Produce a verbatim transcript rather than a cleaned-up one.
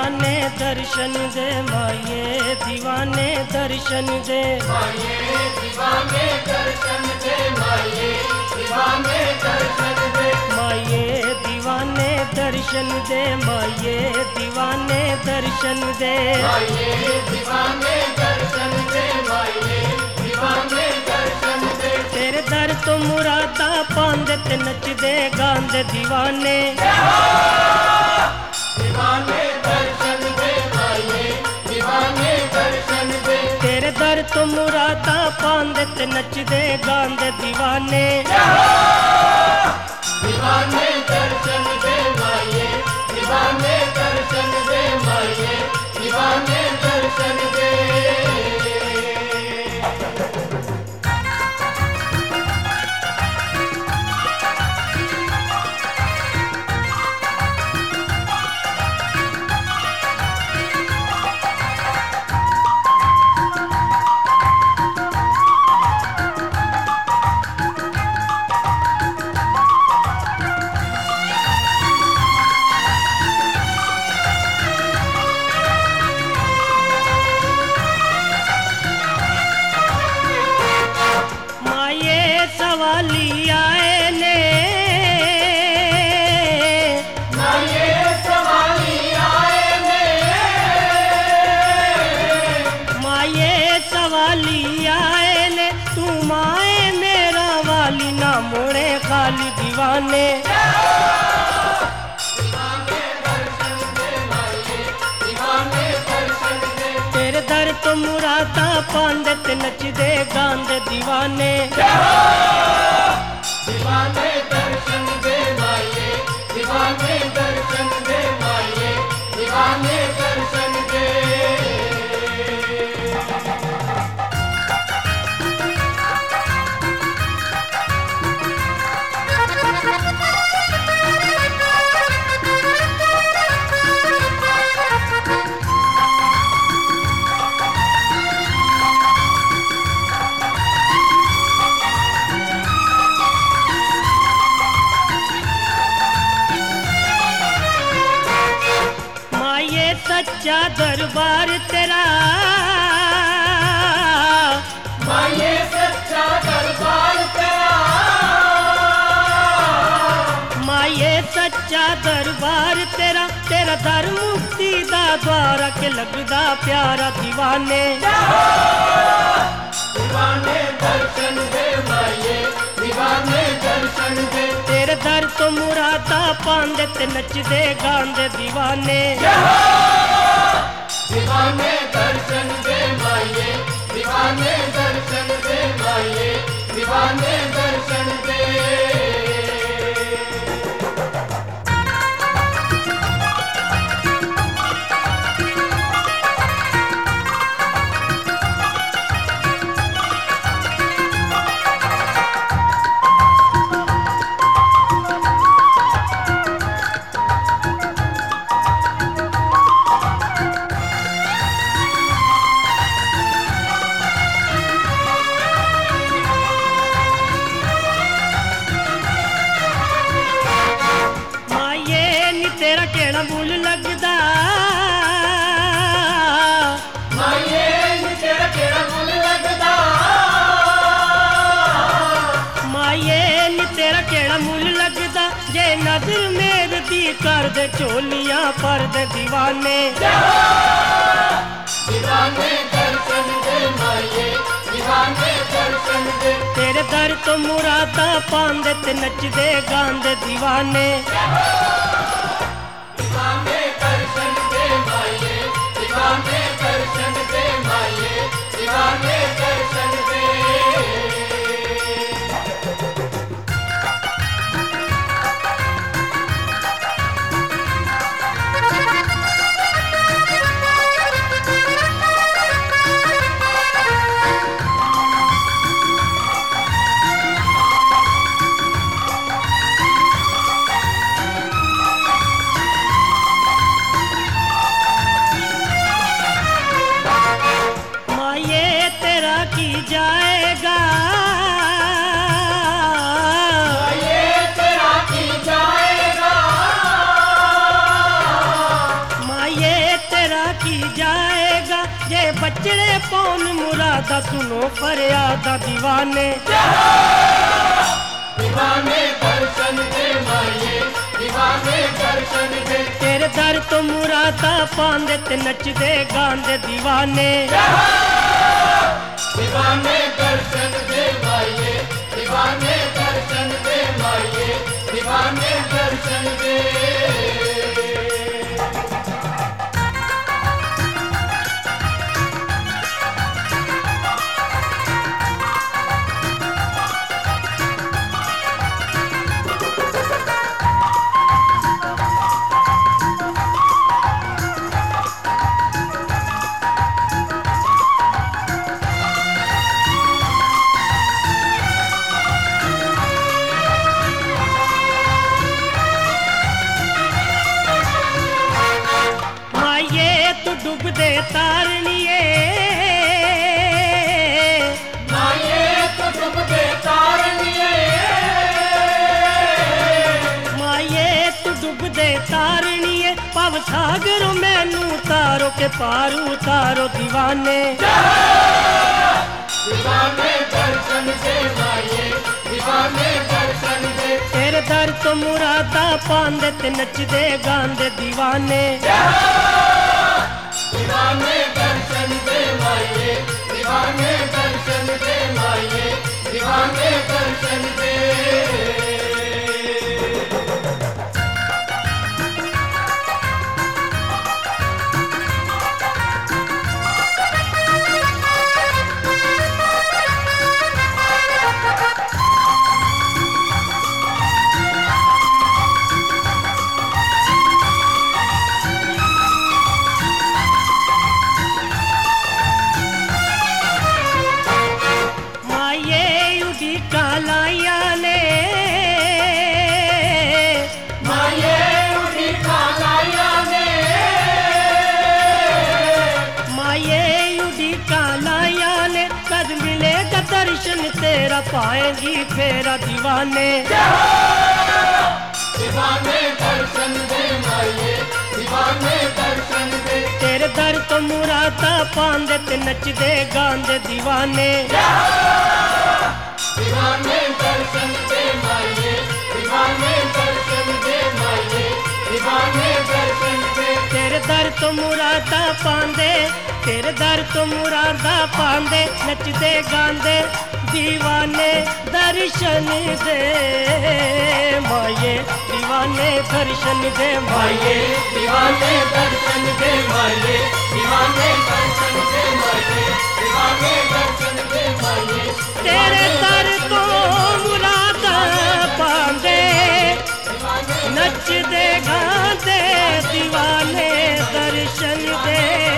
दीवाने दर्शन दे माये दीवाने दर्शन दे माये दीवाने दर्शन दे माये दीवाने दर्शन दे माये दीवाने दर्शन दे माये दीवाने दर्शन दे माये दीवाने दर्शन दे माये दीवाने दर्शन दे तेरे दर तो मुरादा पांदे ते नचदे गांदे दीवाने दीवाने दर्शन दे माये दीवाने दर्शन दे तेरे दर तो मुरादा पांदे ते नचदे गांदे दीवाने दीवाने दर्शन दे माये दीवाने दर्शन दे माये दीवाने दर्शन दे सवाली आए ने माये सवाली आए ने माये सवाली आए ने तू माए मेरा वाली ना मोड़े खाली दीवाने दीवाने दर्शन दे माये दीवाने दर्शन दे तेरे दर तो मुरादा पांदे ते नचदे गांदे दीवाने दीवाने दर्शन दे माये दीवाने दर्शन दे माये दीवाने दर्शन दे सच्चा दरबार तेरा माये सच्चा दरबार तेरा माये सच्चा दरबार तेरा तेरा दर मुक्ति दा द्वारा के लगदा प्यारा दीवाने दीवाने दर्शन दे माये दीवाने दर्शन दे तेरे दर तो मुरादा पांदे ते नचदे गांदे दीवाने दीवाने दर्शन दे माये दीवाने दर्शन दे माये दीवाने दर्शन दे तेरा केड़ा मुल लगदा माये तेरा केड़ा मुल लगदा माये नी तेरा केड़ा मुल लगदा जे नजर मेर दी कर दे चोलियां पर दे दीवाने दीवाने दर्शन दे माये दीवाने दर्शन दे तेरे दर तो मुरादा पांदे ते नचदे गांदे दीवाने दीवाने दर्शन दे माये दीवाने दर्शन दे माये दीवाने दर्शन दे तेरा की जाएगा, ये बचड़े पौन मुरादा सुनो फरियादा दीवाने। दीवाने दर्शन दे माये, दीवाने दर्शन दे। तेरे दर तो मुरादा पांदे ते नचदे गांदे दीवाने। दीवाने दर्शन दे माये, दीवाने दर्शन दे माये, दीवाने दर्शन दे। डूब दे तारनिए, माये तो डूब दे तारनिए, माये तू डूब दे तारनिए। पव सागर मैनू तारो के पार उतारो दीवाने। दीवाने दर्शन दे माये, दीवाने दर्शन दे। तेरे दर तो मुरादा पांदे ते नचदे गांदे दीवाने। दीवाने दर्शन दे माये, दीवाने दर्शन दे माये, दीवाने दर्शन दे। कालाया ने, माये उड़ी कालाया ने, माये उड़ी कालाया ने। कद मिलेगा दर्शन तेरा पाएंगी फेरा दीवाने। दीवाने दर्शन दे माये, दीवाने दर्शन दे। तेरे दर तो मुरादा पांदे ते नचदे गांदे दीवाने। दीवाने दर्शन दे माये, दीवाने दर्शन दे माये, दीवाने दर्शन दे। तेरे दर तो मुरादा पांदे, तेरे दर तो मुरादा पांदे नचदे गांदे दीवाने दर्शन दे माये, दीवाने दर्शन दे माये, दीवाने दर्शन दे माये, दीवाने दर्शन दे माये, दीवाने दर्शन दे माये। तेरे दर तो मुरादा पांदे नचदे गांदे दीवाने दर्शन दे।